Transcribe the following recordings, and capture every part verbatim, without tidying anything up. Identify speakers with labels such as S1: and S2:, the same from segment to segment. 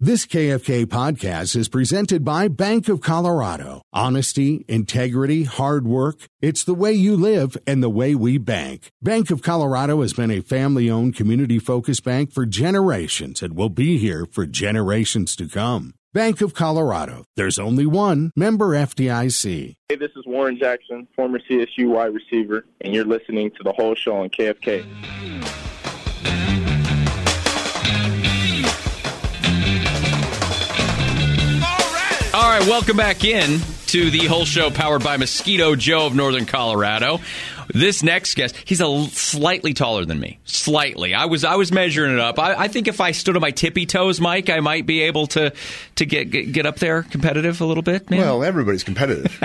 S1: This K F K podcast is presented by Bank of Colorado. Honesty, integrity, hard work. It's the way you live and the way we bank. Bank of Colorado has been a family-owned, community-focused bank for generations and will be here for generations to come. Bank of Colorado. There's only one. Member F D I C.
S2: Hey, this is Warren Jackson, former C S U wide receiver, and you're listening to The Whole Show on K F K.
S3: All right, welcome back in to The Whole Show, powered by Mosquito Joe of Northern Colorado. This next guest, he's a l- slightly taller than me. Slightly. I was I was measuring it up. I, I think if I stood on my tippy toes, Mike, I might be able to to get get, get up there competitive a little bit. Maybe.
S4: Well, everybody's competitive.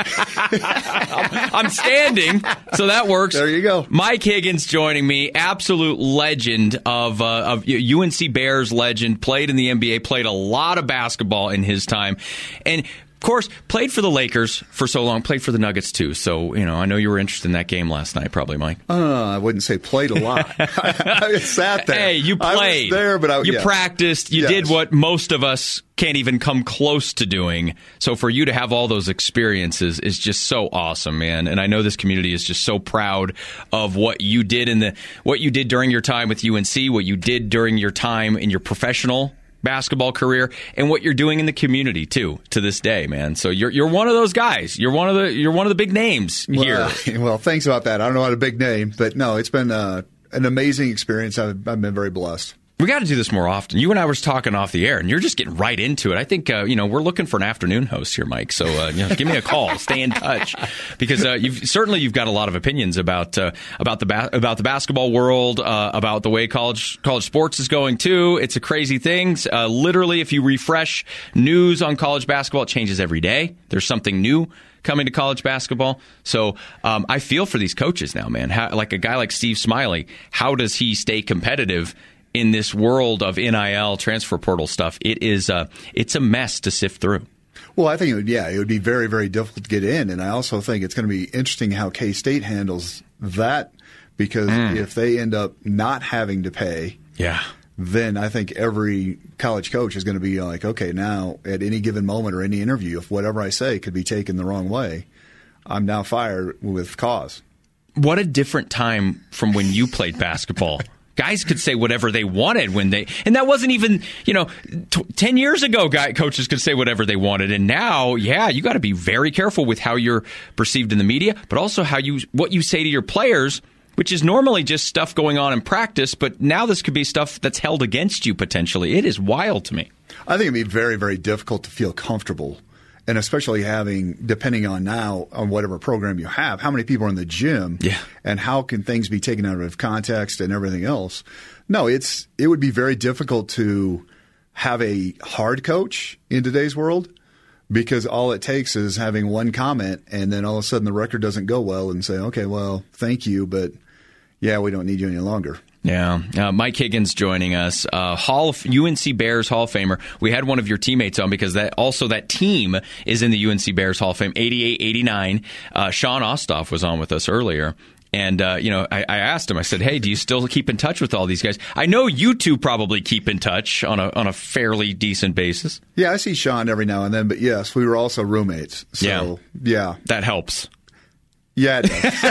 S3: I'm, I'm standing, so that works.
S4: There you go.
S3: Mike Higgins joining me, absolute legend of uh, of U N C Bears legend. Played in the N B A, played a lot of basketball in his time, and of course, played for the Lakers for so long, played for the Nuggets too. So, you know, I know you were interested in that game last night, probably, Mike.
S4: Uh, I wouldn't say played a lot. I sat there.
S3: Hey, you played.
S4: I was there, but I,
S3: you
S4: yeah.
S3: practiced. You
S4: yes.
S3: did what most of us can't even come close to doing. So for you to have all those experiences is just so awesome, man. And I know this community is just so proud of what you did in the what you did during your time with U N C, what you did during your time in your professional basketball career, and what you're doing in the community too to this day, man. So you're you're one of those guys. You're one of the you're one of the big names here.
S4: Well, well thanks about that. I don't know how to big name, but no, it's been uh, an amazing experience. I've, I've been very blessed.
S3: We got to do this more often. You and I were talking off the air, and you're just getting right into it. I think uh, you know we're looking for an afternoon host here, Mike. So uh, you know, give me a call. Stay in touch, because uh, you've certainly you've got a lot of opinions about uh, about the ba- about the basketball world, uh, about the way college college sports is going too. It's a crazy thing. Uh, literally, if you refresh news on college basketball, it changes every day. There's something new coming to college basketball. So um, I feel for these coaches now, man. How, like a guy like Steve Smiley, how does he stay competitive in this world of N I L, transfer portal stuff? It is uh, it's a mess to sift through.
S4: Well, I think it would, yeah, it would be very, very difficult to get in, and I also think it's going to be interesting how K-State handles that, because mm. if they end up not having to pay,
S3: yeah,
S4: then I think every college coach is going to be like, okay, now at any given moment or any interview, if whatever I say could be taken the wrong way, I'm now fired with cause.
S3: What a different time from when you played basketball. Guys could say whatever they wanted when they, and that wasn't even, you know, t- ten years ago, guy coaches could say whatever they wanted. And now, yeah, you got to be very careful with how you're perceived in the media, but also how you, what you say to your players, which is normally just stuff going on in practice. But now this could be stuff that's held against you potentially. It is wild to me.
S4: I think it'd be very, very difficult to feel comfortable. And especially having, depending on now on whatever program you have, how many people are in the gym,
S3: yeah.
S4: and how can things be taken out of context and everything else. No, it's it would be very difficult to have a hard coach in today's world, because all it takes is having one comment, and then all of a sudden the record doesn't go well, and say, okay, well, thank you, but yeah, we don't need you any longer.
S3: Yeah, uh, Mike Higgins joining us, uh, Hall of, U N C Bears Hall of Famer. We had one of your teammates on because that also that team is in the U N C Bears Hall of Fame, eighty-eight eighty-nine. Uh, Sean Ostoff was on with us earlier. And, uh, you know, I, I asked him, I said, hey, do you still keep in touch with all these guys? I know you two probably keep in touch on a on a fairly decent basis.
S4: Yeah, I see Sean every now and then, but yes, we were also roommates. So,
S3: yeah.
S4: yeah.
S3: That helps.
S4: Yeah, it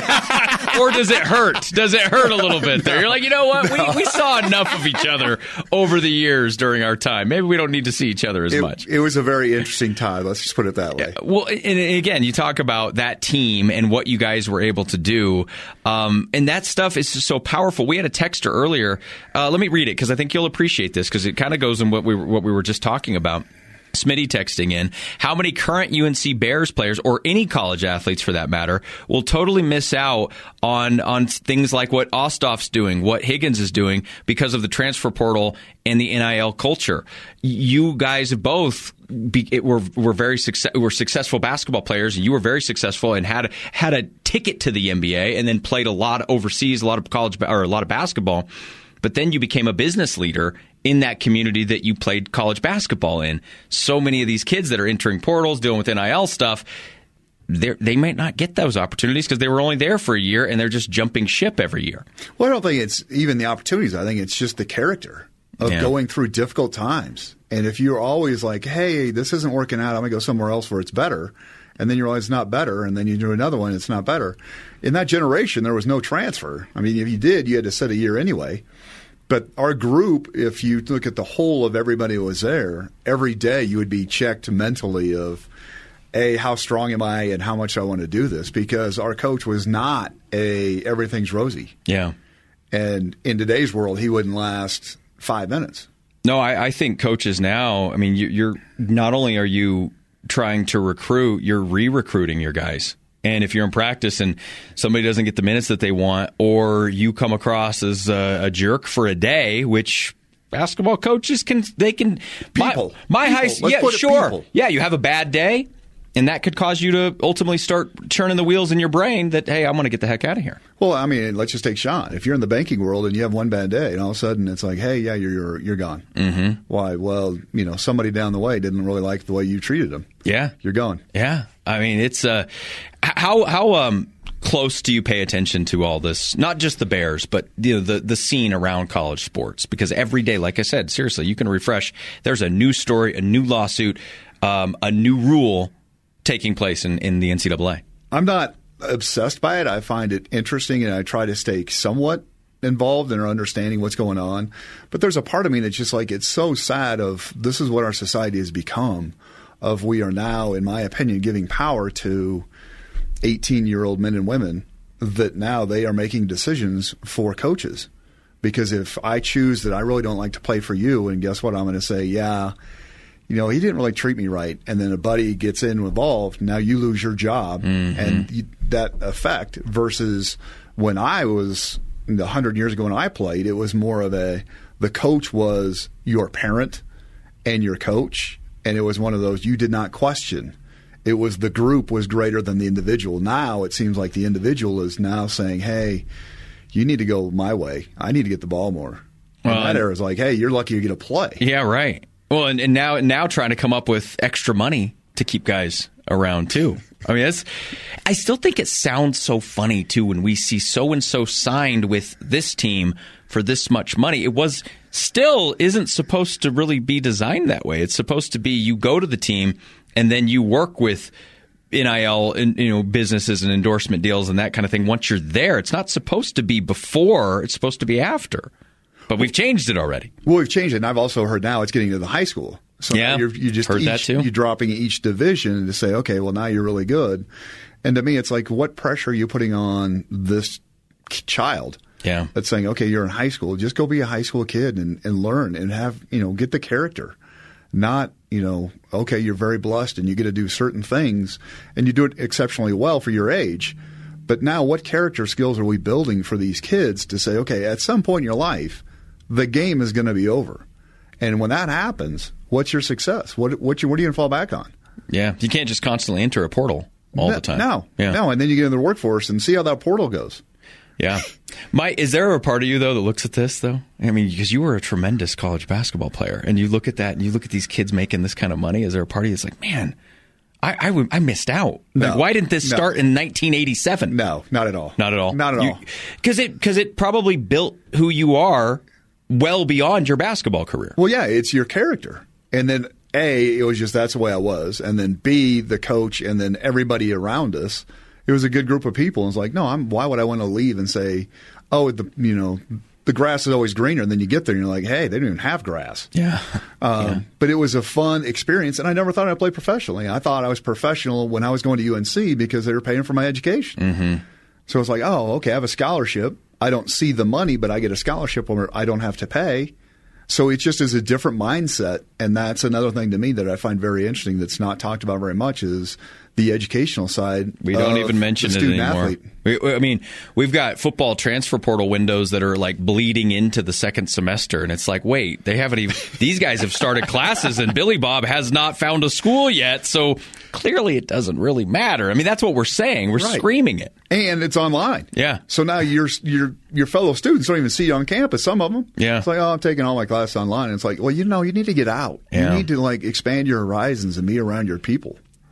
S4: does.
S3: Or does it hurt? Does it hurt a little bit there?
S4: No,
S3: You're like, you know what?
S4: no.
S3: We we saw enough of each other over the years during our time. Maybe we don't need to see each other as
S4: it,
S3: much.
S4: It was a very interesting time. Let's just put it that way.
S3: Yeah, well, and again, you talk about that team and what you guys were able to do. Um, and that stuff is just so powerful. We had a texter earlier. Uh, let me read it because I think you'll appreciate this, because it kind of goes in what we were, what we were just talking about. Smitty texting in, how many current U N C Bears players, or any college athletes for that matter, will totally miss out on on things like what Ostoff's doing, what Higgins is doing, because of the transfer portal and the N I L culture. You guys both be, it, were were very success, were successful basketball players, and you were very successful and had had a ticket to the N B A, and then played a lot overseas, a lot of college or a lot of basketball. But then you became a business leader in that community that you played college basketball in. So many of these kids that are entering portals, dealing with N I L stuff, they might not get those opportunities because they were only there for a year and they're just jumping ship every year.
S4: Well, I don't think it's even the opportunities. I think it's just the character. of
S3: Yeah.
S4: going through difficult times. And if you're always like, hey, this isn't working out, I'm going to go somewhere else where it's better, and then you realize it's not better, and then you do another one, it's not better. In that generation, there was no transfer. I mean, if you did, you had to sit a year anyway. But our group, if you look at the whole of everybody who was there, every day you would be checked mentally of, A, how strong am I and how much I want to do this? Because our coach was not a everything's rosy.
S3: Yeah.
S4: And in today's world, he wouldn't last five minutes.
S3: No, I, I think coaches now, I mean, you, you're not only are you trying to recruit, you're re-recruiting your guys. And if you're in practice and somebody doesn't get the minutes that they want, or you come across as a, a jerk for a day, which basketball coaches can, they can.
S4: People.
S3: My, my
S4: people.
S3: high,
S4: Let's
S3: yeah,
S4: put it
S3: sure.
S4: people.
S3: Yeah, you have a bad day, and that could cause you to ultimately start churning the wheels in your brain that, hey, I'm going to get the heck out of here.
S4: Well, I mean, let's just take Sean. If you're in the banking world and you have one bad day, and all of a sudden it's like, hey, yeah, you're you're, you're gone.
S3: Mm-hmm.
S4: Why? Well, you know, somebody down the way didn't really like the way you treated them.
S3: Yeah,
S4: you're gone.
S3: Yeah, I mean, it's uh, how how um close do you pay attention to all this? Not just the Bears, but you know, the the scene around college sports. Because every day, like I said, seriously, you can refresh. There's a new story, a new lawsuit, um, a new rule taking place in, in the N C double A.
S4: I'm not obsessed by it. I find it interesting, and I try to stay somewhat involved in understanding what's going on. But there's a part of me that's just like, it's so sad of this is what our society has become, of we are now, in my opinion, giving power to eighteen-year-old men and women that now they are making decisions for coaches. Because if I choose that I really don't like to play for you, and guess what? I'm going to say, yeah, you know, he didn't really treat me right. And then a buddy gets in involved. Now you lose your job. Mm-hmm. And you, that effect versus when I was one hundred years ago when I played, it was more of a the coach was your parent and your coach. And it was one of those you did not question. It was the group was greater than the individual. Now it seems like the individual is now saying, hey, you need to go my way. I need to get the ball more. And well, that era is like, hey, you're lucky you get to play.
S3: Yeah, right. Well, and, and now now trying to come up with extra money to keep guys around, too. I mean, it's, I still think it sounds so funny, too, when we see so-and-so signed with this team for this much money. It was still isn't supposed to really be designed that way. It's supposed to be you go to the team and then you work with N I L and, you know, businesses and endorsement deals and that kind of thing. Once you're there, it's not supposed to be before. It's supposed to be after. But we've changed it already.
S4: Well, we've changed it, and I've also heard now it's getting to the high school. So
S3: yeah,
S4: you're, you just
S3: heard
S4: each,
S3: that too.
S4: You're dropping each division to say, okay, well, now you're really good. And to me, it's like, what pressure are you putting on this child?
S3: Yeah,
S4: that's saying, okay, you're in high school. Just go be a high school kid and, and learn and have, you know, get the character. Not, you know, okay, you're very blessed and you get to do certain things and you do it exceptionally well for your age. But now what character skills are we building for these kids to say, okay, at some point in your life, the game is going to be over. And when that happens, what's your success? What what, you, what are you going to fall back on?
S3: Yeah, you can't just constantly enter a portal all
S4: no,
S3: the time.
S4: No,
S3: yeah.
S4: no, and then you get into the workforce and see how that portal goes.
S3: Yeah. Mike, is there a part of you, though, that looks at this, though? I mean, because you were a tremendous college basketball player, and you look at that and you look at these kids making this kind of money. Is there a part of you that's like, man, I, I, w- I missed out. Like,
S4: no,
S3: why didn't this
S4: no.
S3: start in nineteen eighty-seven?
S4: No, not at all.
S3: Not at all.
S4: Not at
S3: you,
S4: all.
S3: Because it, because it probably built who you are well beyond your basketball career.
S4: Well, yeah, it's your character. And then, A, it was just that's the way I was. And then, B, the coach and then everybody around us. It was a good group of people. And it's like, no, I'm. Why would I want to leave and say, oh, the you know, the grass is always greener. And then you get there and you're like, hey, they don't even have grass.
S3: Yeah.
S4: Um,
S3: yeah.
S4: But it was a fun experience. And I never thought I'd play professionally. I thought I was professional when I was going to U N C because they were paying for my education.
S3: Mm-hmm.
S4: So it's like, oh, okay, I have a scholarship. I don't see the money, but I get a scholarship where I don't have to pay. So it just is a different mindset. And that's another thing to me that I find very interesting that's not talked about very much is the educational side.
S3: We don't even mention it anymore. We, I mean, we've got football transfer portal windows that are like bleeding into the second semester. And it's like, wait, they haven't even, these guys have started classes and Billy Bob has not found a school yet. So clearly it doesn't really matter. I mean, that's what we're saying. We're right. screaming it.
S4: And it's online.
S3: Yeah.
S4: So now your your your fellow students don't even see you on campus, some of them.
S3: Yeah.
S4: It's like, oh, I'm taking all my classes online. And it's like, well, you know, you need to get out.
S3: Yeah.
S4: You need to like expand your horizons and be around your people.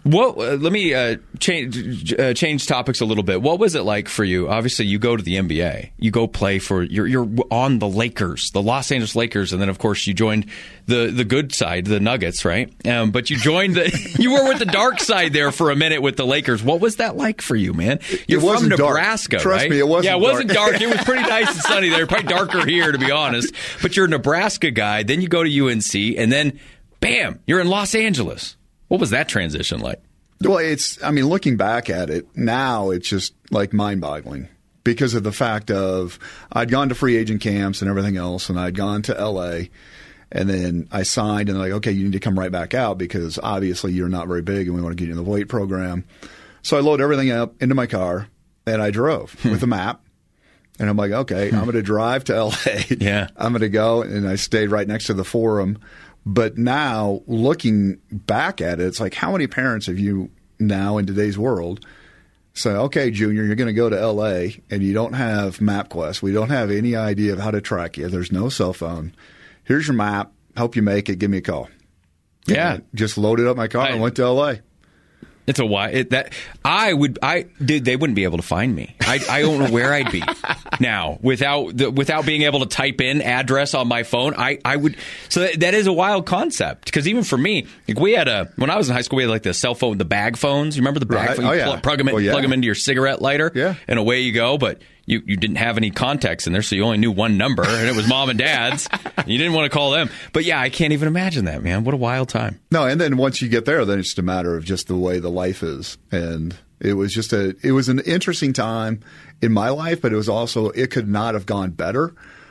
S3: What? Uh, let me uh, change uh, change topics a little bit. What was it like for you? Obviously, you go to the N B A. You go play for you're you're on the Lakers, the Los Angeles Lakers, and then of course you joined the the good side, the Nuggets, right? Um, but you joined the you were with the dark side there for a minute with the Lakers. What was that like for you, man? You're
S4: it
S3: from Nebraska,
S4: dark. Trust
S3: right?
S4: me, it wasn't.
S3: Yeah, it wasn't
S4: dark.
S3: dark. It was pretty nice and sunny there. Probably darker here, to be honest. But you're a Nebraska guy. Then you go to U N C, and then bam, you're in Los Angeles. What was that transition like?
S4: Well, it's, I mean, looking back at it now, it's just like mind boggling because of the fact of I'd gone to free agent camps and everything else, and I'd gone to L A, and then I signed, and they're like, okay, you need to come right back out because obviously you're not very big and we want to get you in the weight program. So I load everything up into my car and I drove hmm. with a map. And I'm like, okay, hmm. I'm going to drive to L A.
S3: Yeah.
S4: I'm going to go, and I stayed right next to the Forum. But now, looking back at it, it's like, how many parents have you now in today's world say, okay, Junior, you're going to go to L A and you don't have MapQuest. We don't have any idea of how to track you. There's no cell phone. Here's your map. Help you make it. Give me a call.
S3: Yeah.
S4: And just loaded up my car I, and went to L A.
S3: It's a why it, that I would I dude, they wouldn't be able to find me. I I don't know where I'd be now without the, without being able to type in address on my phone. I, I would so that, that is a wild concept because even for me, like we had a when I was in high school we had like the cell phone, the bag phones. You remember the bag
S4: right.
S3: phone?
S4: Oh,
S3: you
S4: yeah.
S3: plug, plug them in,
S4: well, yeah.
S3: plug them into your cigarette lighter,
S4: yeah.
S3: and away you go. But you, you didn't have any contacts in there, so you only knew one number, and it was mom and dad's. You didn't want to call them. But yeah, I can't even imagine that, man. What a wild time.
S4: No, and then once you get there, then it's just a matter of just the way the life is. And it was just a, it was an interesting time in my life, but it was also, it could not have gone better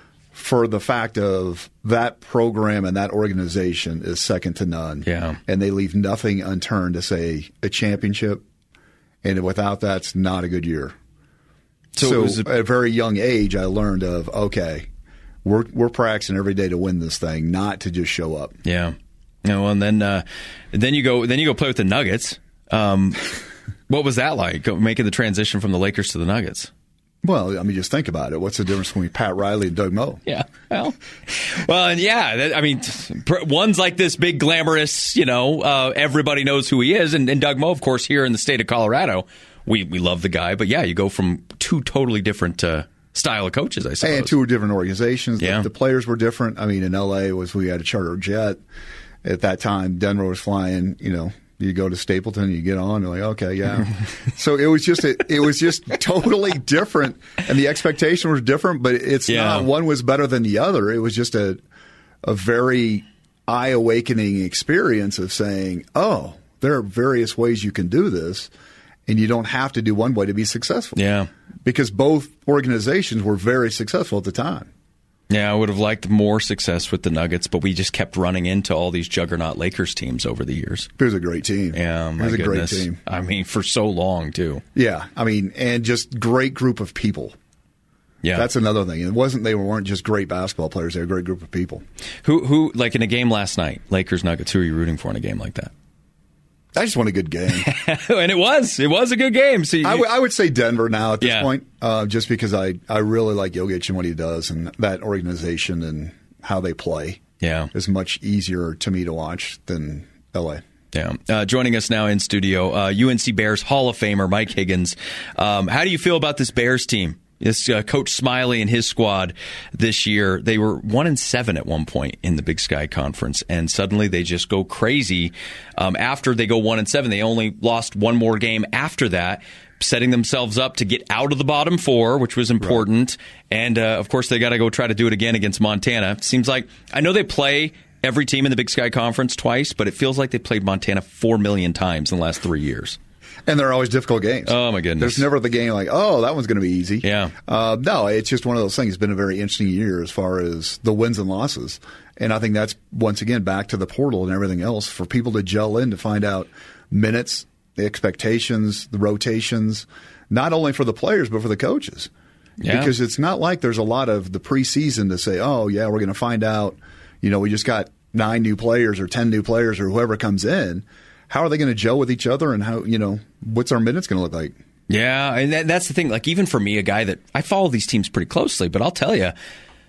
S4: for the fact of that program and that organization is second to none.
S3: Yeah.
S4: And they leave nothing unturned to say a championship. And without that, it's not a good year. So, so was a, at a very young age, I learned of, okay, we're we're practicing every day to win this thing, not to just show up.
S3: Yeah. No, well, and then uh, then you go then you go play with the Nuggets. Um, what was that like, making the transition from the Lakers to the Nuggets?
S4: Well, I mean, just think about it. What's the difference between Pat Riley and Doug Moe?
S3: Yeah. Well, well, and yeah, that, I mean, one's like this big glamorous, you know, uh, everybody knows who he is, and, and Doug Moe, of course, here in the state of Colorado. We we love the guy, but yeah, you go from two totally different uh, style of coaches, I suppose.
S4: And two different organizations.
S3: Yeah.
S4: The, the players were different. I mean, in L A was we had a charter jet. At that time, Denver was flying, you know, you go to Stapleton, you get on, you're like, okay, yeah. So it was just a, it was just totally different, and the expectation was different, but it's
S3: yeah.
S4: not one was better than the other. It was just a a very eye-awakening experience of saying, oh, there are various ways you can do this. And you don't have to do one way to be successful.
S3: Yeah.
S4: Because both organizations were very successful at the time.
S3: Yeah, I would have liked more success with the Nuggets, but we just kept running into all these juggernaut Lakers teams over the years.
S4: It was a great team.
S3: Yeah, my
S4: It was a
S3: goodness.
S4: great team.
S3: I mean, for so long, too.
S4: Yeah, I mean, and just great group of people.
S3: Yeah.
S4: That's another thing. It wasn't they weren't just great basketball players. They were a great group of people.
S3: Who, who, like in a game last night, Lakers Nuggets, who are you rooting for in a game like that?
S4: I just want a good game.
S3: And it was. It was a good game. So you,
S4: I, w- I would say Denver now at this
S3: Yeah.
S4: point, uh, just because I, I really like Jokic and what he does and that organization and how they play.
S3: Yeah.
S4: Is much easier to me to watch than L A.
S3: Yeah. Uh, joining us now in studio, uh, U N C Bears Hall of Famer Mike Higgins. Um, how do you feel about this Bears team? This uh, Coach Smiley and his squad this year, they were one and seven at one point in the Big Sky Conference, and suddenly they just go crazy. Um, after they go one and seven, they only lost one more game after that, setting themselves up to get out of the bottom four, which was important. Right. And uh, of course, they got to go try to do it again against Montana. Seems like I know they play every team in the Big Sky Conference twice, but it feels like they played Montana four million times in the last three years.
S4: And they're always difficult games.
S3: Oh, my goodness.
S4: There's never the game like, oh, that one's going to be easy.
S3: Yeah.
S4: Uh, no, it's just one of those things. It's been a very interesting year as far as the wins and losses. And I think that's, once again, back to the portal and everything else for people to gel in to find out minutes, the expectations, the rotations, not only for the players but for the coaches.
S3: Yeah.
S4: Because it's not like there's a lot of the preseason to say, oh, yeah, we're going to find out, you know, we just got nine new players or ten new players or whoever comes in. How are they going to gel with each other, and how, you know, what's our minutes going to look like?
S3: Yeah, and that, that's the thing. Like, even for me, a guy that I follow these teams pretty closely, but I'll tell you,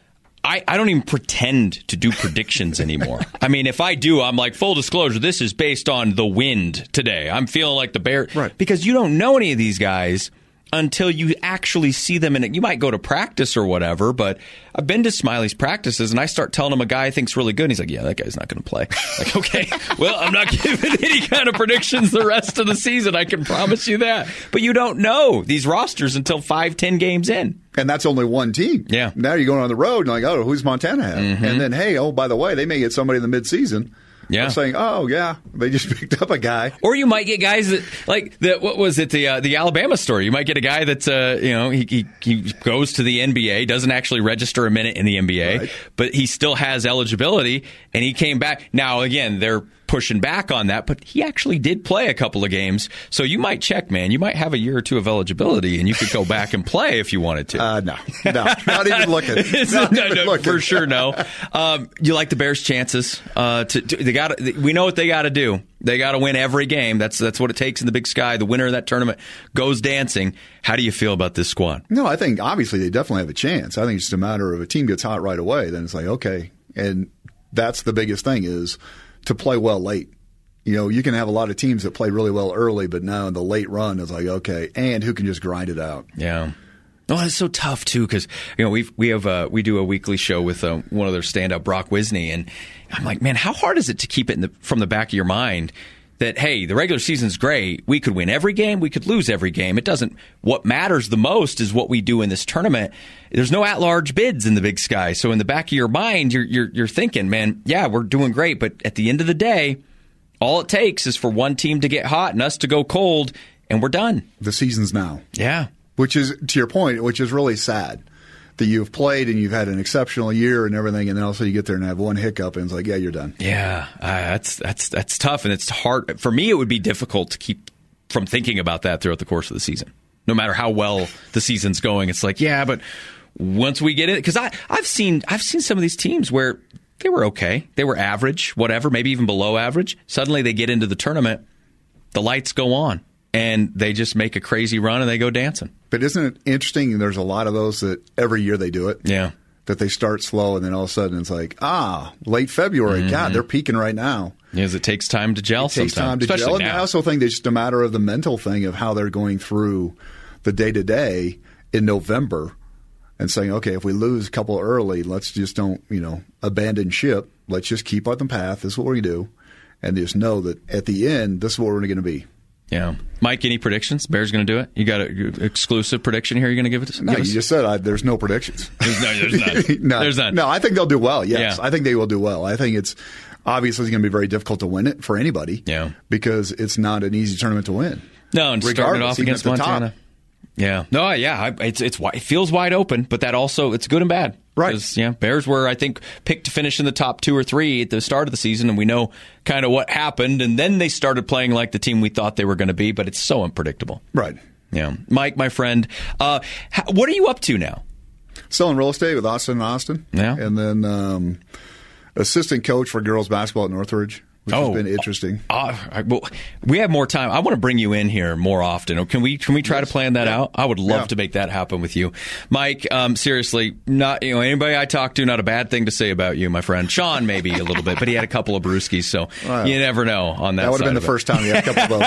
S3: I, I don't even pretend to do predictions anymore. I mean, if I do, I'm like, full disclosure, this is based on the wind today. I'm feeling like the Bears.
S4: Right.
S3: Because you don't know any of these guys until you actually see them in it. You might go to practice or whatever, but I've been to Smiley's practices, and I start telling him a guy I think's really good, and he's like, yeah, that guy's not going to play. Like, okay, well, I'm not giving any kind of predictions the rest of the season. I can promise you that. But you don't know these rosters until five, ten games in.
S4: And that's only one team.
S3: Yeah.
S4: Now you're going on the road and like, oh, who's Montana have?
S3: Mm-hmm.
S4: And then, hey, oh, by the way, they may get somebody in the midseason.
S3: Yeah.
S4: I'm saying, oh, yeah, they just picked up a guy.
S3: Or you might get guys that, like, the, what was it, the uh, the Alabama story. You might get a guy that's, uh, you know, he, he he goes to the N B A, doesn't actually register a minute in the N B A,
S4: right.
S3: but he still has eligibility, and he came back. Now, again, they're pushing back on that, but he actually did play a couple of games. So you might check, man. You might have a year or two of eligibility, and you could go back and play if you wanted to.
S4: Uh, no, no, not even looking. Not
S3: no,
S4: even
S3: no,
S4: looking.
S3: For sure, no. Um, you like the Bears' chances? Uh, to, to they got. We know what they got to do. They got to win every game. That's that's what it takes in the Big Sky. The winner of that tournament goes dancing. How do you feel about this squad?
S4: No, I think obviously they definitely have a chance. I think it's just a matter of a team gets hot right away, then it's like, okay. And that's the biggest thing is to play well late. You know, you can have a lot of teams that play really well early, but now the late run is like, okay, and who can just grind it out.
S3: Yeah. Oh, it's so tough too because you know we we have uh, we do a weekly show with uh, one of their stand-up, Brock Wisney, and I'm like, man, how hard is it to keep it in the, from the back of your mind that hey, the regular season's great, we could win every game, we could lose every game. It doesn't. What matters the most is what we do in this tournament. There's no at-large bids in the Big Sky, so in the back of your mind, you're you're, you're thinking, man, yeah, we're doing great, but at the end of the day, all it takes is for one team to get hot and us to go cold, and we're done.
S4: The season's now.
S3: Yeah.
S4: Which is, to your point, which is really sad that you've played and you've had an exceptional year and everything, and then also you get there and have one hiccup and it's like, yeah, you're done.
S3: Yeah, uh, that's that's that's tough, and it's hard. For me, it would be difficult to keep from thinking about that throughout the course of the season. No matter how well the season's going, it's like, yeah, but once we get it, because I I've seen I've seen some of these teams where they were okay, they were average, whatever, maybe even below average. Suddenly they get into the tournament, the lights go on. And they just make a crazy run and they go dancing.
S4: But isn't it interesting? There's a lot of those that every year they do it.
S3: Yeah.
S4: That they start slow and then all of a sudden it's like, ah, late February.
S3: Mm-hmm.
S4: God, they're peaking right now.
S3: Yes, it takes time to gel
S4: It takes
S3: sometimes.
S4: time to
S3: Especially
S4: gel.
S3: now.
S4: And I also think it's just a matter of the mental thing of how they're going through the day-to-day in November and saying, okay, if we lose a couple early, let's just don't, you know, abandon ship. Let's just keep on the path. This is what we do. And just know that at the end, this is what we're going to be.
S3: Yeah. Mike, any predictions? Bears going to do it? You got an exclusive prediction here you're going to give it to
S4: No,
S3: give
S4: you
S3: us?
S4: just said I, there's no predictions.
S3: There's, no, there's none.
S4: no,
S3: There's none.
S4: No, I think they'll do well, yes.
S3: Yeah.
S4: I think they will do well. I think it's obviously going to be very difficult to win it for anybody.
S3: Yeah.
S4: Because it's not an easy tournament to win.
S3: No, and starting it off
S4: even
S3: against
S4: at the top.
S3: Montana. Yeah. No, yeah. I, it's it's wi- it feels wide open, but that also it's good and bad.
S4: Right.
S3: 'Cause, yeah, Bears were I think picked to finish in the top two or three at the start of the season, and we know kind of what happened. And then they started playing like the team we thought they were going to be, but it's so unpredictable.
S4: Right.
S3: Yeah. Mike, my friend, uh, how, what are you up to now?
S4: Selling real estate with Austin and Austin.
S3: Yeah.
S4: And then um, assistant coach for girls basketball at Northridge, which
S3: Oh.
S4: has been interesting.
S3: Uh, I- well, we have more time. I want to bring you in here more often. Can we? Can we try
S4: Yes.
S3: to plan that
S4: Yeah.
S3: out? I would love
S4: Yeah.
S3: to make that happen with you, Mike. Um, seriously, not you know anybody I talk to, not a bad thing to say about you, my friend. Sean, maybe a little bit, but he had a couple of brewskis, so
S4: Wow.
S3: you never know on that.
S4: That would
S3: side
S4: have been the
S3: of it.
S4: first time you had a couple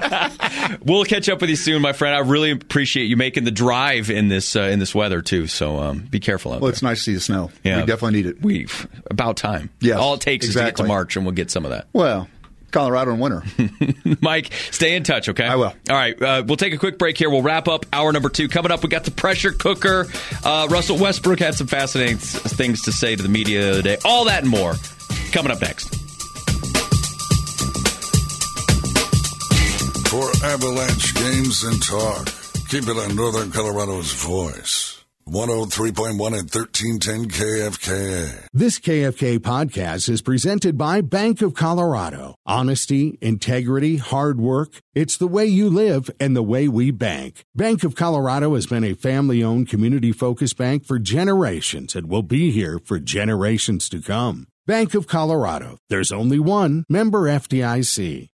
S4: of those.
S3: We'll catch up with you soon, my friend. I really appreciate you making the drive in this uh, in this weather too. So um, be careful out
S4: Well,
S3: there.
S4: it's nice to see the snow.
S3: Yeah.
S4: We definitely need it.
S3: We about time.
S4: Yes,
S3: all it takes is to get to
S4: exactly.
S3: March, and we'll get some of that.
S4: Well, Colorado in winter.
S3: Mike, stay in touch, okay?
S4: I will.
S3: All right, uh, we'll take a quick break here. We'll wrap up hour number two. Coming up, we got the pressure cooker. Uh, Russell Westbrook had some fascinating th- things to say to the media the other day. All that and more coming up next.
S5: For Avalanche games and talk, keep it on Northern Colorado's voice. one oh three point one and thirteen ten K F K A.
S1: This K F K podcast is presented by Bank of Colorado. Honesty, integrity, hard work. It's the way you live and the way we bank. Bank of Colorado has been a family-owned, community-focused bank for generations and will be here for generations to come. Bank of Colorado. There's only one. Member F D I C.